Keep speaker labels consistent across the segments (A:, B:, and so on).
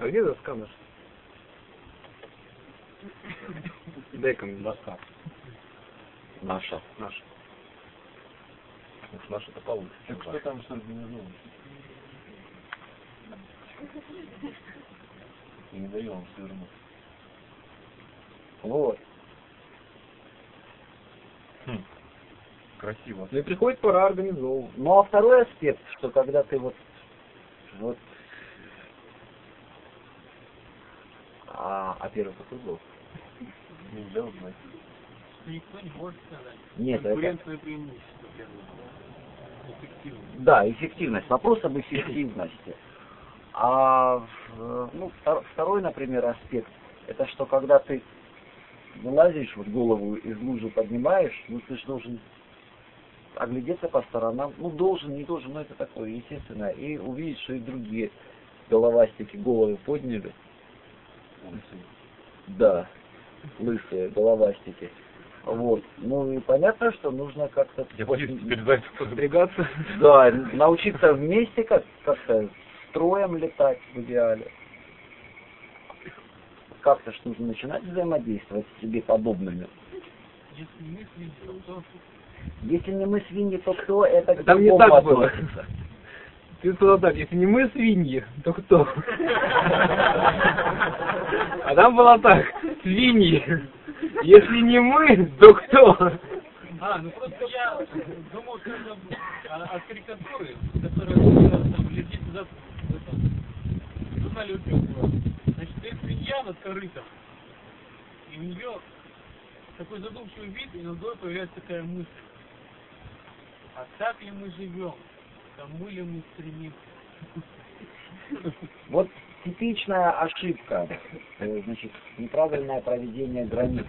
A: А где доска наша? Дай-ка мне доска.
B: Наша.
A: Наша.
C: Уж наша-то получится.
D: Так что там организовано? И не даем свернуть.
B: Вот.
C: Красиво.
A: Ну и приходит пора организовывать.
B: Ну а второй аспект, что когда ты вот первый какой был?
D: Нельзя узнать.
E: Никто не может сказать.
B: Нет,
E: Конкурентное преимущество первое. Эффективность.
B: Да, эффективность. Вопрос об эффективности. Второй, например, аспект, это что когда ты вылазишь, вот голову из лужи поднимаешь, ты же должен оглядеться по сторонам, должен, не должен, но это такое, естественно, и увидеть, что и другие головастики головы подняли.
D: Лысые.
B: Да, лысые головастики. Вот. Ну и понятно, что нужно как-то...
C: Я боюсь теперь за это
A: Подстригаться.
B: Да, научиться вместе как-то строем летать в идеале. Как-то ж нужно начинать взаимодействовать с себе подобными.
E: Если мы свиньи, то кто?
B: Если не мы свиньи, то кто? Это к
A: Там не
B: другому
A: так было.
B: относится.
A: Ты сказал так, если не мы свиньи, то кто? А там было так, свиньи. Если не мы, то кто?
E: Просто я думал, что это от карикатуры, которая там лет 10 назад в журнале «Утюг» была. Значит, стоит свинья над корытом, и у нее такой задумчивый вид, и над головой появляется такая мысль. А так ли мы живем? К тому ли мы стремимся?
B: Вот типичная ошибка, значит, неправильное проведение границ.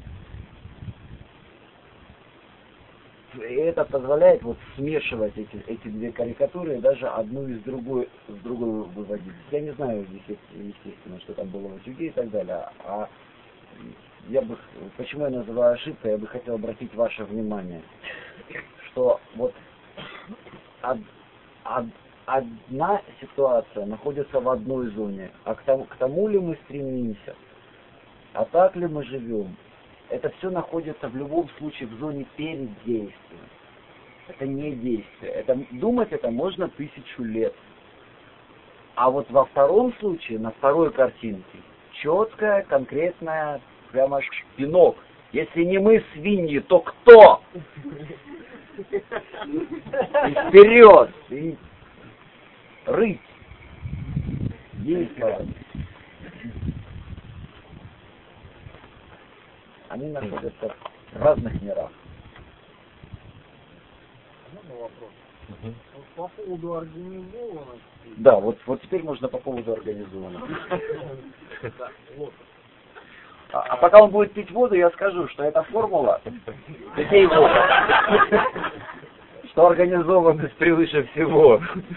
B: И это позволяет вот смешивать эти две карикатуры и даже одну из другой выводить. Я не знаю, естественно, что там было в «Утюге» и так далее. Почему я называю ошибкой, я бы хотел обратить ваше внимание, что вот одна ситуация находится в одной зоне, а к тому ли мы стремимся, а так ли мы живем, это все находится в любом случае в зоне перед действием. Это не действие. Думать это можно 1000 лет. А вот во втором случае, на второй картинке, четкая, конкретная, прямо пинок. Если не мы свиньи, то кто? И вперед! И рыть! Действовать! Они находятся в разных мирах.
E: Можно вопрос? По поводу организованности.
B: Да, вот теперь можно по поводу организованности. А пока он будет пить воду, я скажу, что эта формула, детей вода, что организованность превыше всего.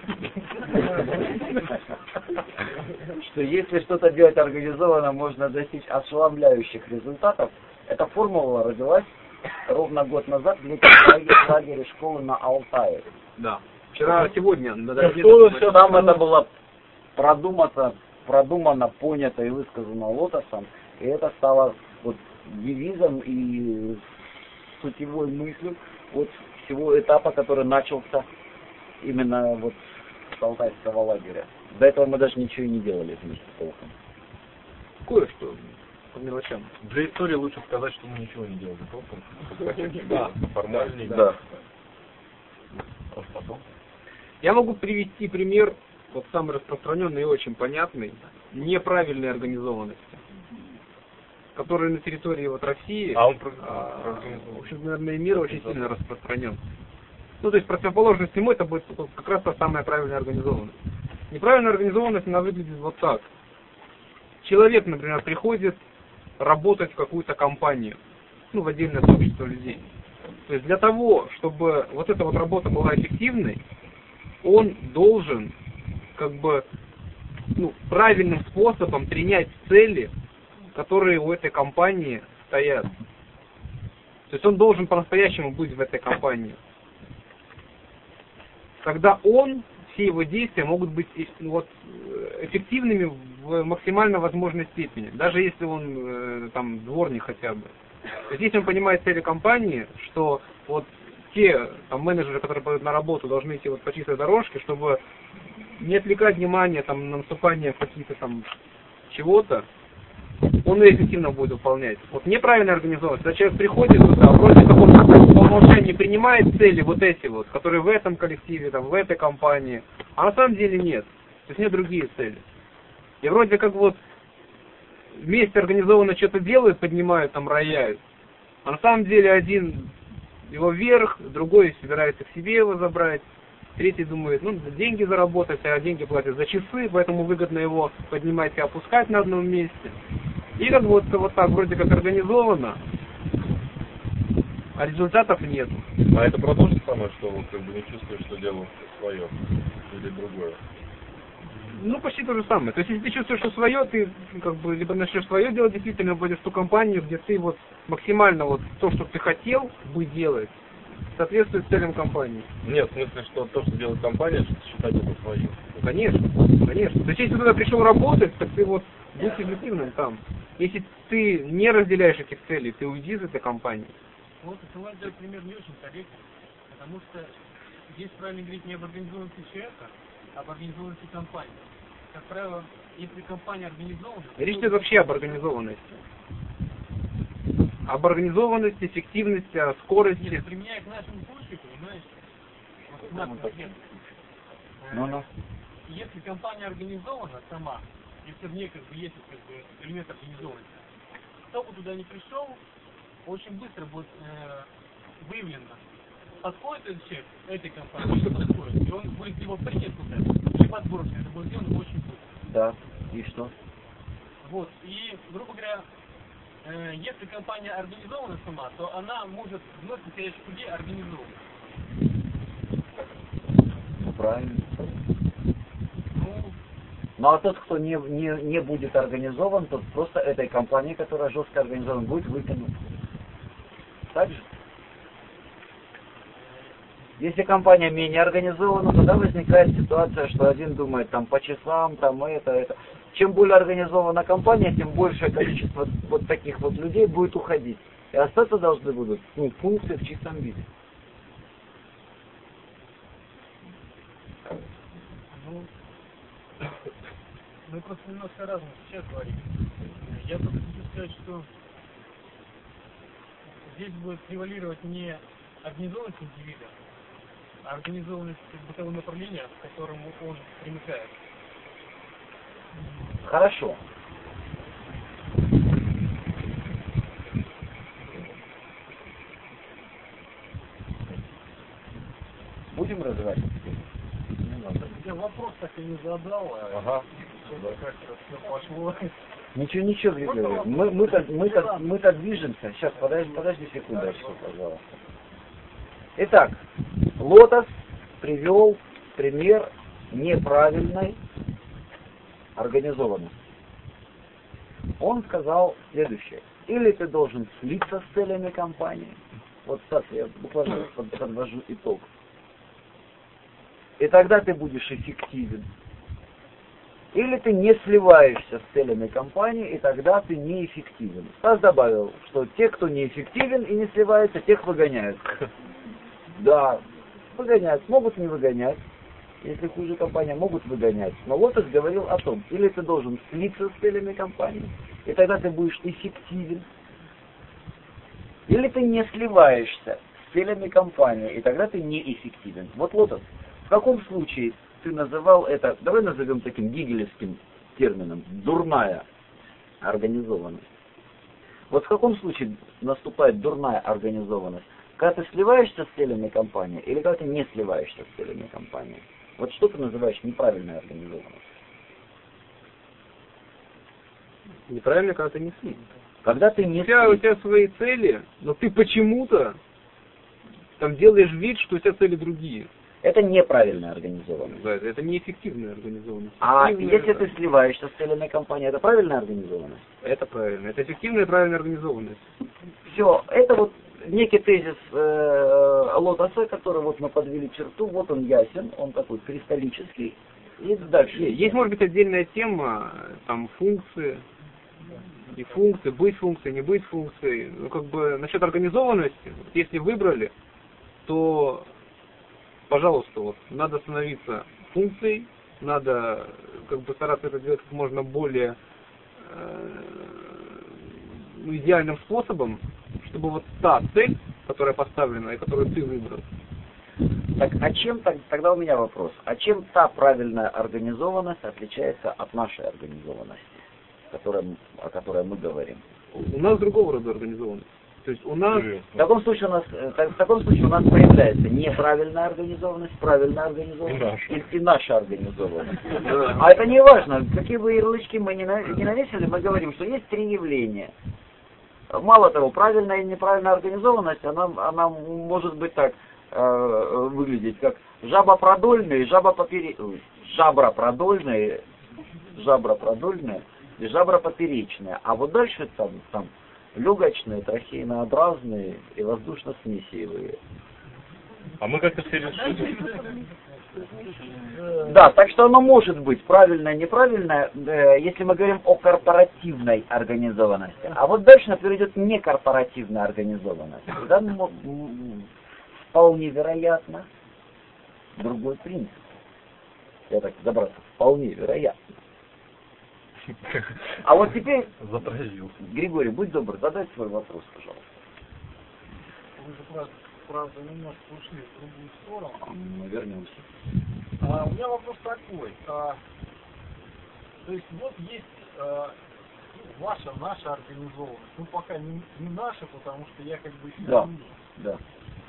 B: Что если что-то делать организованно, можно достичь ошеломляющих результатов. Эта формула родилась ровно год назад в летнем лагере школы на Алтае.
A: Да. Сегодня.
B: Там это было продумано, понято и высказано Лотосом. И это стало вот девизом и сутевой мыслью вот всего этапа, который начался именно вот с Алтайского лагеря. До этого мы даже ничего и не делали вместе толком.
A: Кое-что по мелочам.
C: Для истории лучше сказать, что мы ничего не делали толком. Да, формальнее.
B: Да.
C: А потом?
A: Я могу привести пример, вот самый распространенный и очень понятный, неправильной организованности, который на территории вот России, в общем, наверное, и мира очень сильно распространен. То есть противоположность ему это будет как раз та самая правильная организованность. Неправильная организованность, она выглядит вот так. Человек, например, приходит работать в какую-то компанию, в отдельное сообщество людей. То есть для того, чтобы вот эта вот работа была эффективной, он должен правильным способом принять цели, которые у этой компании стоят. То есть он должен по-настоящему быть в этой компании. Тогда все его действия могут быть эффективными в максимально возможной степени, даже если он там дворник хотя бы. То есть если он понимает цели компании, что вот те там менеджеры, которые пойдут на работу, должны идти вот по чистой дорожке, чтобы не отвлекать внимание там на наступление каких-то там чего-то, он ее эффективно будет выполнять. Вот неправильно организован. Когда человек приходит туда, вроде как он по умолчанию принимает цели вот эти вот, которые в этом коллективе, там, в этой компании, а на самом деле нет. То есть нет другие цели. И вроде как вот вместе организованно что-то делают, поднимают, там, рояют, а на самом деле один его вверх, другой собирается к себе его забрать, третий думает, ну, деньги заработать, а деньги платят за часы, поэтому выгодно его поднимать и опускать на одном месте. И как вот так вроде как организовано, а результатов нет.
C: А это про то же самое, что вот как бы не чувствуешь, что делал свое или другое?
A: Ну, почти то же самое. То есть, если ты чувствуешь, что свое, ты как бы либо начнешь свое делать, действительно пойдешь в ту компанию, где ты вот максимально вот то, что ты хотел бы делать, соответствует целям компании.
C: Нет, в смысле, что то, что делает компания, считать это своим.
A: Конечно, конечно. То есть, если ты туда пришел работать, так ты вот будь эффективным там. Если ты не разделяешь этих целей, ты уйди из этой компании.
E: Вот, это мой пример не очень корректный, потому что здесь правильно говорить не об организованности человека, а об организованности компании. Как правило, если компания организована...
A: Речь идет вообще об организованности. Об организованности, эффективности, о скорости.
E: Если применяя к нашему случаю, понимаешь, вот к нашему
B: Ну-ну.
E: если компания организована сама, если в ней как бы есть как бы элемент организованности, кто бы туда не пришел, очень быстро будет выявлено, подходит этот человек этой компании, не подходит, и он будет либо принят туда, либо отброшен. Это будет сделано очень быстро.
B: Да, и что?
E: Вот, и, грубо говоря, если компания организована сама, то она может вновь настоящих людей организовывать.
B: Правильно.
E: Ну,
B: Ну а тот, кто не будет организован, тот просто этой компании, которая жестко организована, будет выкинут. Так же? Если компания менее организована, тогда возникает ситуация, что один думает там по часам, там это. Чем более организована компания, тем большее количество вот таких вот людей будет уходить. И остаться должны будут функции в чистом виде.
E: ну, мы просто немножко разные сейчас говорим. Я просто хочу сказать, что здесь будет превалировать не организованность индивида, а организованность бытового направления, к которому он примыкает.
B: Хорошо. Будем развивать?
E: Я вопрос так и не задал,
C: Ага.
E: как-то все пошло.
B: Ничего, Григорий. Мы-то движемся. Сейчас, подожди секундочку, пожалуйста. Итак, Лотос привел пример неправильной организованности. Он сказал следующее. Или ты должен слиться с целями компании. Вот так я буквально подвожу итог. И тогда ты будешь эффективен. Или ты не сливаешься с целями компании, и тогда ты неэффективен. Стас добавил, что те, кто неэффективен и не сливается, тех выгоняют. Да, выгоняют, могут не выгонять. Если хуже компания, могут выгонять. Но Лотос говорил о том, или ты должен слиться с целями компании, и тогда ты будешь эффективен. Или ты не сливаешься с целями компании, и тогда ты неэффективен. Вот Лотос, в каком случае ты называл это, давай назовем таким гегелевским термином, дурная организованность. Вот в каком случае наступает дурная организованность? Когда ты сливаешься с целями компании, или когда ты не сливаешься с целями компании? Вот что ты называешь неправильной организованностью?
A: Неправильно, когда ты не слит.
B: Когда ты не
A: У тебя свои цели, но ты почему-то там делаешь вид, что у тебя цели другие.
B: Это неправильная организованность.
A: Да, это неэффективная организованность.
B: А
A: Эффективная
B: если ты сливаешься с целями компании, это правильная организованность?
A: Это правильно. Это эффективная и правильная организованность.
B: Все, это вот некий тезис Лотоса, который вот мы подвели черту, вот он ясен, он такой кристаллический. И дальше.
A: Есть, может быть, отдельная тема, там, функции, и функции, быть функцией, не быть функцией. Ну, как бы, насчет организованности, вот, если выбрали, то, пожалуйста, вот, надо становиться функцией, надо, как бы, стараться это делать как можно более идеальным способом, чтобы вот та цель, которая поставлена и которую ты выбрал.
B: Так, а чем тогда у меня вопрос? А чем та правильная организованность отличается от нашей организованности, о которой мы говорим?
A: У нас другого рода организованность. То есть у нас...
B: В таком случае у нас появляется неправильная организованность, правильная организованность и наша организованность. А это не важно, какие бы ярлычки мы не навесили, мы говорим, что есть три явления. Мало того, правильная и неправильная организованность, она может быть так выглядеть, как жабопродольные, жабропродольные и жабропоперечные. А вот дальше там легочные, трахеинообразные и воздушно-смесиевые.
C: А мы как-то все решили.
B: Да, так что оно может быть правильное, неправильное, если мы говорим о корпоративной организованности. А вот дальше, например, идет некорпоративная организованность. Да, вполне вероятно другой принцип. Я так забрался, вполне вероятно. А вот теперь, Григорий, будь добр, задай свой вопрос, пожалуйста.
E: Вы же, правда, немножко ушли в другую сторону.
B: Мы вернемся.
E: У меня вопрос такой. То есть вот есть наша организованность. Ну, пока не наша, потому что я как бы...
B: Да.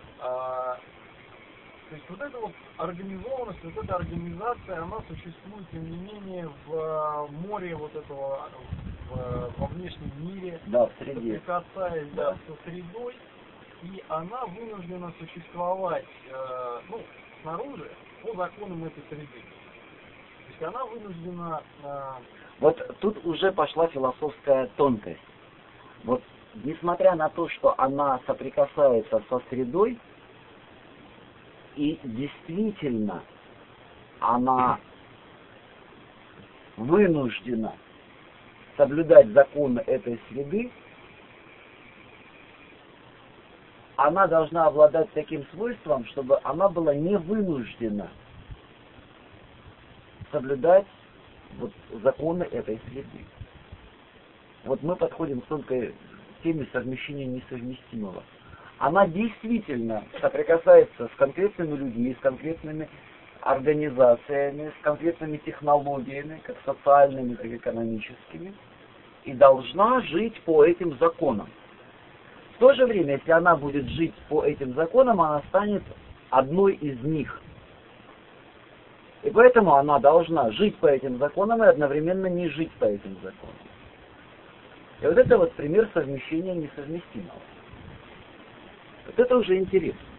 E: То есть вот эта вот организованность, вот эта организация, она существует, тем не менее, в море вот этого, во внешнем мире,
B: да, в среде,
E: соприкасаясь со средой, и она вынуждена существовать снаружи по законам этой среды. То есть она вынуждена...
B: Вот тут уже пошла философская тонкость. Вот несмотря на то, что она соприкасается со средой, и действительно она вынуждена соблюдать законы этой среды, она должна обладать таким свойством, чтобы она была не вынуждена соблюдать вот законы этой среды. Вот мы подходим к тонкой теме совмещения несовместимого. Она действительно соприкасается с конкретными людьми, с конкретными организациями, с конкретными технологиями, как социальными, так и экономическими, и должна жить по этим законам. В то же время, если она будет жить по этим законам, она станет одной из них. И поэтому она должна жить по этим законам и одновременно не жить по этим законам. И вот это вот пример совмещения несовместимого. Вот это уже интересно.